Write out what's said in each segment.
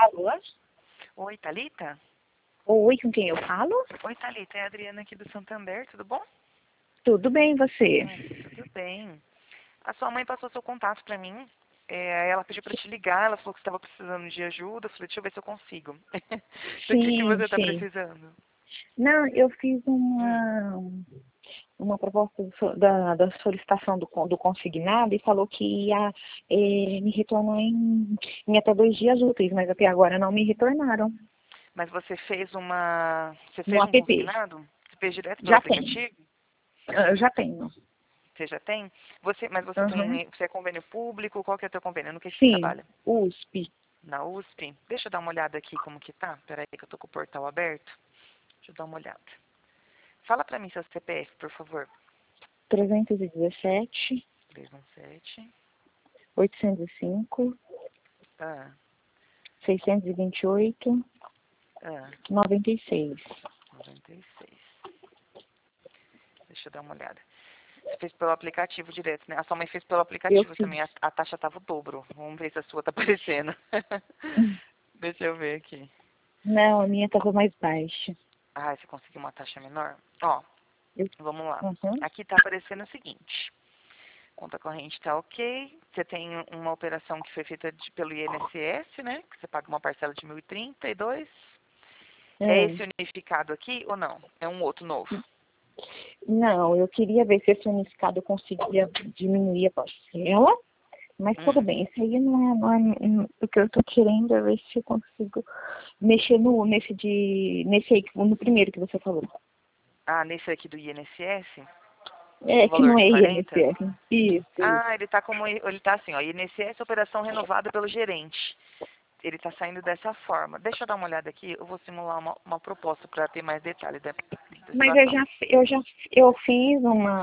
Alô? Oi, Thalita? Oi, com quem eu falo? Oi, Thalita, é a Adriana aqui do Santander, tudo bom? Tudo bem, e você? Tudo bem. A sua mãe passou seu contato pra mim. Ela pediu pra te ligar, ela falou que estava precisando de ajuda. Eu falei, deixa eu ver se eu consigo. Do que Sim, você tá sim. precisando? Não, eu fiz Hum. uma proposta da solicitação do consignado e falou que ia me retornar em até 2 dias úteis, mas até agora não me retornaram Mas você fez uma... Você no fez um app. consignado? Você fez direto pelo Já tenho. aplicativo? Eu já tenho. Você já tem? Mas você Uhum. tem... Você é convênio público? Qual que é o teu convênio? No que você Sim, trabalha? USP, Na USP? Deixa eu dar uma olhada aqui como que tá. Peraí que eu tô com o portal aberto. Deixa eu dar uma olhada. Fala pra mim seu CPF, por favor. 317, 317. 805, Ah, 628, ah, 96. 96. Deixa eu dar uma olhada. Você fez pelo aplicativo direto, né? A sua mãe fez pelo Eu aplicativo fiz. também. A taxa tava o dobro. Vamos ver se a sua tá aparecendo. Deixa eu ver aqui. Não, a minha estava mais baixa. Ah, você conseguiu uma taxa menor? Ó, Eu, vamos lá. uhum, Aqui tá aparecendo o seguinte. Conta corrente tá ok. Você tem uma operação que foi feita pelo INSS, né? Que você paga uma parcela de 1.032. É é. esse unificado aqui ou não? É um outro novo? Não, eu queria ver se esse unificado eu conseguia diminuir a parcela, mas tudo Hum. bem, isso aí o que eu tô querendo é ver se eu consigo mexer nesse aí, no primeiro que você falou. Ah, nesse aqui do INSS? É, O que valor não de é 40? INSS. Isso, isso. Ah, ele tá como ele tá assim, ó, INSS operação renovada pelo gerente. Ele tá saindo dessa forma. Deixa eu dar uma olhada aqui, eu vou simular uma proposta para ter mais detalhes da Mas eu situação. já, eu já, eu fiz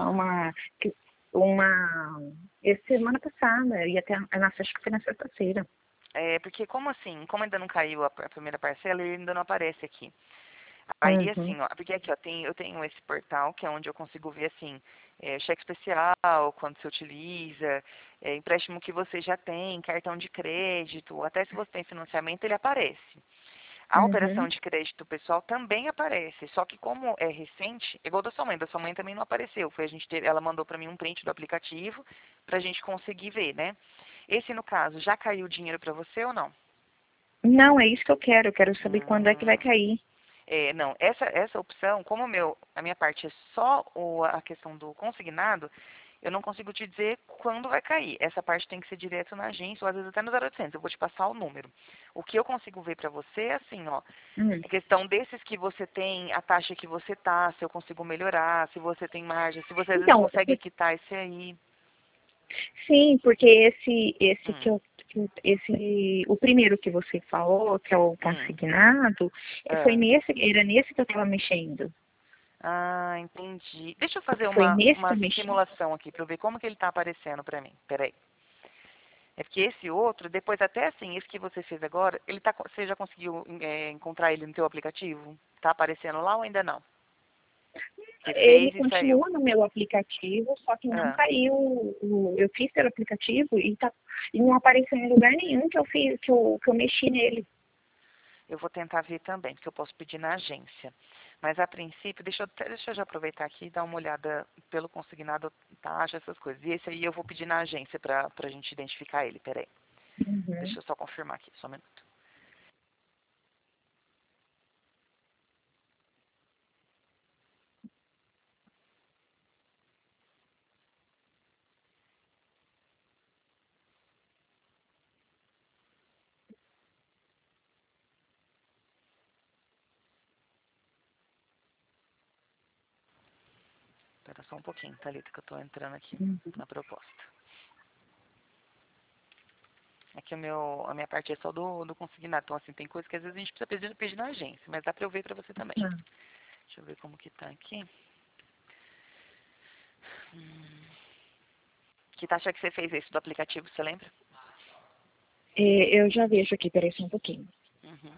uma, essa semana passada, e até, acho que foi na sexta-feira. É, porque como assim, como ainda não caiu a primeira parcela, ele ainda não aparece aqui. Aí Uhum. assim, ó, porque aqui ó, eu tenho esse portal que é onde eu consigo ver assim, cheque especial, quando você utiliza, empréstimo que você já tem, cartão de crédito, até se você tem financiamento, ele aparece. A operação Uhum. de crédito pessoal também aparece, só que como é recente, é igual da sua mãe também não apareceu. Foi ela mandou para mim um print do aplicativo para a gente conseguir ver, né? Esse no caso, já caiu o dinheiro para você ou não? Não, é isso que eu quero. Eu quero saber quando é que vai Hum, cair. não, essa opção, como a minha parte é só a questão do consignado, eu não consigo te dizer quando vai cair. Essa parte tem que ser direto na agência, ou às vezes até no 0800. Eu vou te passar o número. O que eu consigo ver para você é assim, ó. Hum. A questão desses que você tem, a taxa que você tá, se eu consigo melhorar, se você tem margem, se você às vezes Então, consegue quitar esse aí. sim, porque Hum, o primeiro que você falou, que é o hum. consignado, Ah, era nesse que eu estava mexendo. entendi. Deixa eu fazer Foi nesse que uma eu mexi. simulação aqui para eu ver como que ele tá aparecendo para mim. Peraí. É porque esse outro, depois até assim, esse que você fez agora, você já conseguiu encontrar ele no teu aplicativo? Tá aparecendo lá ou ainda não? Você Ele fez e saiu. continua no meu aplicativo, só que não Ah, caiu. Eu fiz pelo aplicativo e não apareceu em lugar nenhum que eu fiz, que eu mexi nele. eu vou tentar ver também, porque eu posso pedir na agência. Mas a princípio, deixa eu já aproveitar aqui e dar uma olhada pelo consignado, taxa, essas coisas. E esse aí eu vou pedir na agência para a gente identificar ele. Peraí. Uhum. Deixa eu só confirmar aqui, só um minuto. Espera só um pouquinho, Thalita, que eu estou entrando aqui na proposta. Aqui a minha parte é só do consignado. Então, assim, tem coisa que às vezes a gente precisa pedir na agência, mas dá para eu ver para você também. Tá. Deixa eu ver como que tá aqui. Hum, que taxa que você fez esse do aplicativo, você lembra? Eu já vejo aqui, peraí só um pouquinho. Uhum.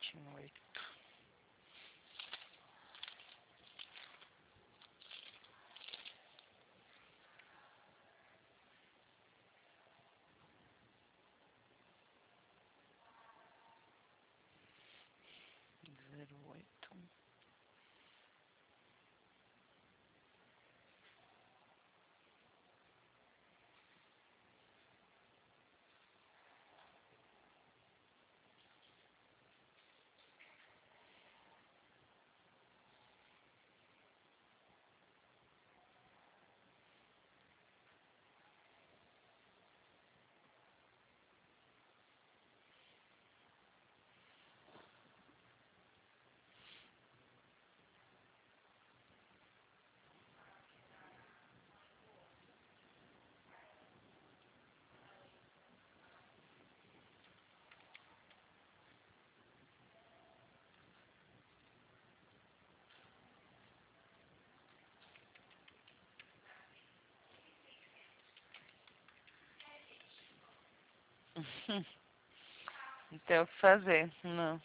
28. Zero, 8. Não tem o que fazer, não.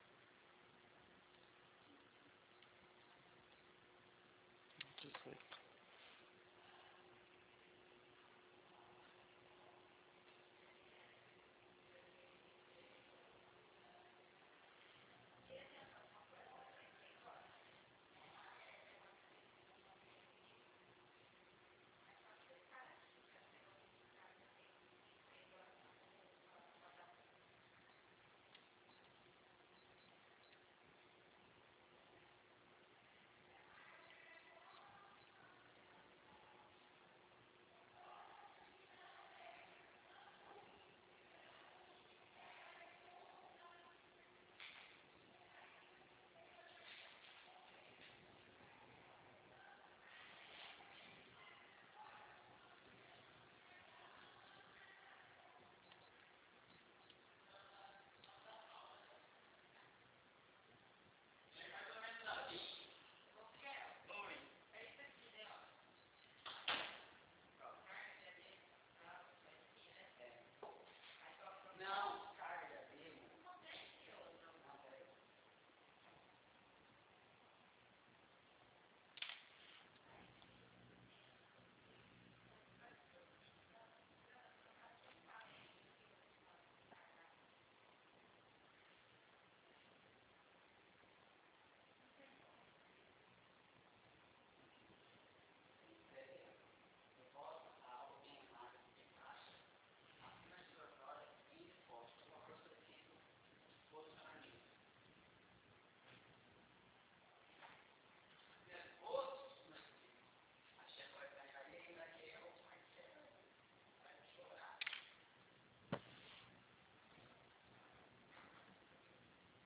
Dezoito.